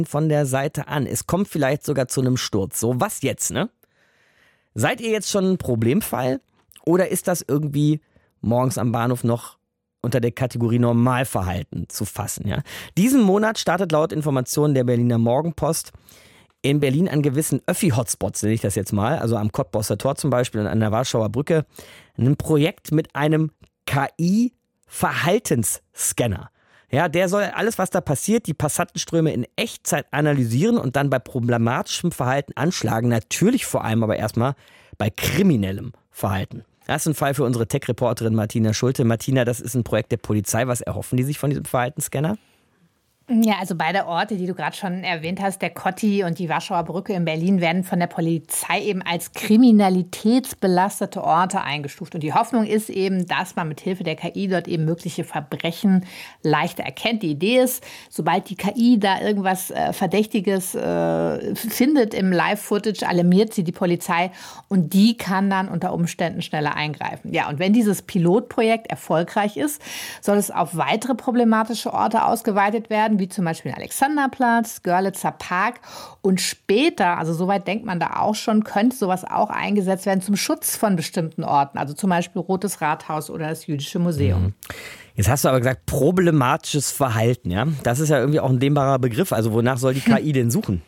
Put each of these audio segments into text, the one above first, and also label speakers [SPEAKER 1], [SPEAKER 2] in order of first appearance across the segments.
[SPEAKER 1] von der Seite an. Es kommt vielleicht sogar zu einem Sturz. So, was jetzt, ne? Seid ihr jetzt schon ein Problemfall oder ist das irgendwie morgens am Bahnhof noch unter der Kategorie Normalverhalten zu fassen? Ja? Diesen Monat startet laut Informationen der Berliner Morgenpost in Berlin an gewissen Öffi-Hotspots, nenne ich das jetzt mal, also am Cottbusser Tor zum Beispiel und an der Warschauer Brücke, ein Projekt mit einem KI-Verhaltensscanner. Ja, der soll alles, was da passiert, die Passantenströme in Echtzeit analysieren und dann bei problematischem Verhalten anschlagen. Natürlich vor allem aber erstmal bei kriminellem Verhalten. Das ist ein Fall für unsere Tech-Reporterin Martina Schulte. Martina, das ist ein Projekt der Polizei. Was erhoffen die sich von diesem Verhaltensscanner?
[SPEAKER 2] Ja, also beide Orte, die du gerade schon erwähnt hast, der Kotti und die Warschauer Brücke in Berlin, werden von der Polizei eben als kriminalitätsbelastete Orte eingestuft. Und die Hoffnung ist eben, dass man mit Hilfe der KI dort eben mögliche Verbrechen leichter erkennt. Die Idee ist, sobald die KI da irgendwas Verdächtiges findet im Live-Footage, alarmiert sie die Polizei und die kann dann unter Umständen schneller eingreifen. Ja, und wenn dieses Pilotprojekt erfolgreich ist, soll es auf weitere problematische Orte ausgeweitet werden, wie zum Beispiel Alexanderplatz, Görlitzer Park. Und später, also soweit denkt man da auch schon, könnte sowas auch eingesetzt werden zum Schutz von bestimmten Orten. Also zum Beispiel Rotes Rathaus oder das Jüdische Museum.
[SPEAKER 1] Jetzt hast du aber gesagt, problematisches Verhalten. Ja? Das ist ja irgendwie auch ein dehnbarer Begriff. Also wonach soll die KI denn suchen?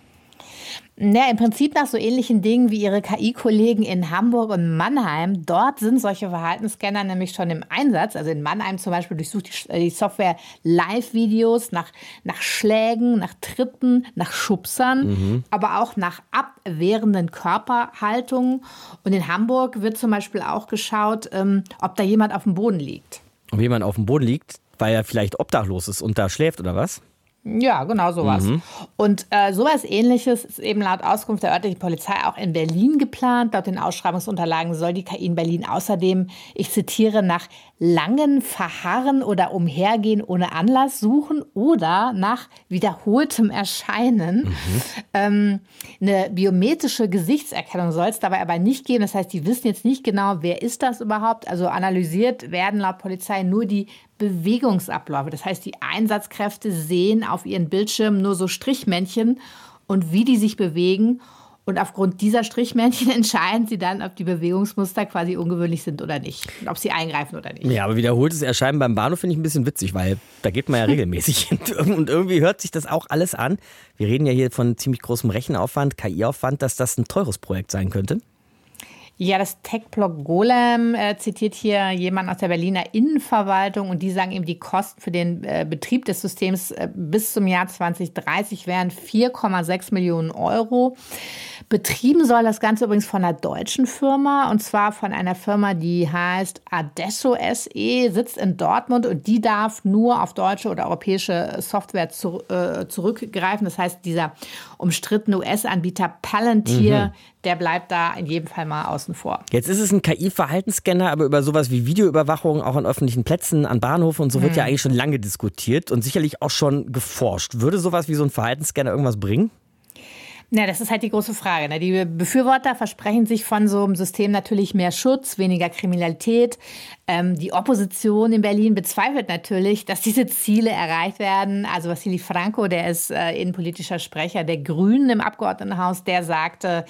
[SPEAKER 2] Ja, im Prinzip nach so ähnlichen Dingen wie ihre KI-Kollegen in Hamburg und Mannheim. Dort sind solche Verhaltensscanner nämlich schon im Einsatz. Also in Mannheim zum Beispiel durchsucht die Software Live-Videos nach Schlägen, nach Tritten, nach Schubsern, aber auch nach abwehrenden Körperhaltungen. Und in Hamburg wird zum Beispiel auch geschaut, ob da jemand auf dem Boden liegt.
[SPEAKER 1] Ob jemand auf dem Boden liegt, weil er vielleicht obdachlos ist und da schläft oder was?
[SPEAKER 2] Ja, genau sowas. Und sowas Ähnliches ist eben laut Auskunft der örtlichen Polizei auch in Berlin geplant. Laut den Ausschreibungsunterlagen soll die KI in Berlin außerdem, ich zitiere, nach langen Verharren oder Umhergehen ohne Anlass suchen oder nach wiederholtem Erscheinen. Eine biometrische Gesichtserkennung soll es dabei aber nicht geben. Das heißt, die wissen jetzt nicht genau, wer ist das überhaupt. Also analysiert werden laut Polizei nur die Bewegungsabläufe. Das heißt, die Einsatzkräfte sehen auf ihren Bildschirmen nur so Strichmännchen und wie die sich bewegen. Und aufgrund dieser Strichmännchen entscheiden sie dann, ob die Bewegungsmuster quasi ungewöhnlich sind oder nicht. Und ob sie eingreifen oder nicht.
[SPEAKER 1] Ja, aber wiederholtes Erscheinen beim Bahnhof finde ich ein bisschen witzig, weil da geht man ja regelmäßig hin. Und irgendwie hört sich das auch alles an. Wir reden ja hier von ziemlich großem Rechenaufwand, KI-Aufwand, dass das ein teures Projekt sein könnte.
[SPEAKER 2] Ja, das Tech-Blog Golem zitiert hier jemand aus der Berliner Innenverwaltung und die sagen eben, die Kosten für den Betrieb des Systems bis zum Jahr 2030 wären 4,6 Millionen Euro. Betrieben soll das Ganze übrigens von einer deutschen Firma und zwar von einer Firma, die heißt Adesso SE, sitzt in Dortmund und die darf nur auf deutsche oder europäische Software zurückgreifen. Das heißt, dieser umstrittene US-Anbieter Palantir, der bleibt da in jedem Fall mal außen vor.
[SPEAKER 1] Jetzt ist es ein KI-Verhaltensscanner, aber über sowas wie Videoüberwachung auch an öffentlichen Plätzen, an Bahnhöfen und so wird ja eigentlich schon lange diskutiert und sicherlich auch schon geforscht. Würde sowas wie so ein Verhaltensscanner irgendwas bringen?
[SPEAKER 2] Na, das ist halt die große Frage. Ne? Die Befürworter versprechen sich von so einem System natürlich mehr Schutz, weniger Kriminalität. Die Opposition in Berlin bezweifelt natürlich, dass diese Ziele erreicht werden. Also Wassili Franco, der ist innenpolitischer Sprecher der Grünen im Abgeordnetenhaus, der sagte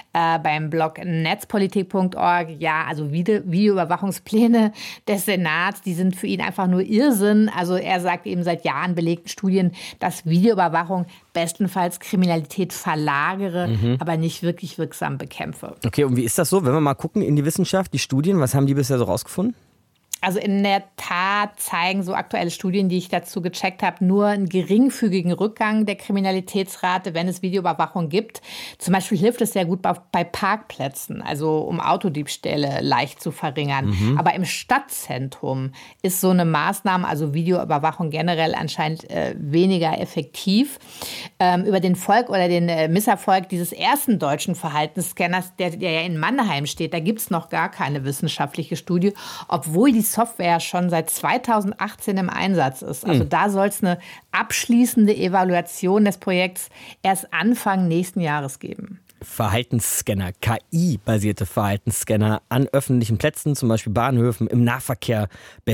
[SPEAKER 2] beim Blog netzpolitik.org, ja, also Videoüberwachungspläne des Senats, die sind für ihn einfach nur Irrsinn. Also er sagt eben seit Jahren belegten Studien, dass Videoüberwachung bestenfalls Kriminalität verlagere, aber nicht wirklich wirksam bekämpfe.
[SPEAKER 1] Okay, und wie ist das so, wenn wir mal gucken in die Wissenschaft, die Studien, was haben die bisher so rausgefunden?
[SPEAKER 2] Also in der Tat zeigen so aktuelle Studien, die ich dazu gecheckt habe, nur einen geringfügigen Rückgang der Kriminalitätsrate, wenn es Videoüberwachung gibt. Zum Beispiel hilft es sehr gut bei Parkplätzen, also um Autodiebstähle leicht zu verringern. Aber im Stadtzentrum ist so eine Maßnahme, also Videoüberwachung generell anscheinend weniger effektiv. Über den oder den Misserfolg dieses ersten deutschen Verhaltensscanners, der ja in Mannheim steht, da gibt es noch gar keine wissenschaftliche Studie, obwohl die Software schon seit 2018 im Einsatz ist. Also da soll es eine abschließende Evaluation des Projekts erst Anfang nächsten Jahres geben.
[SPEAKER 1] Verhaltensscanner, KI-basierte Verhaltensscanner an öffentlichen Plätzen, zum Beispiel Bahnhöfen, im Nahverkehr.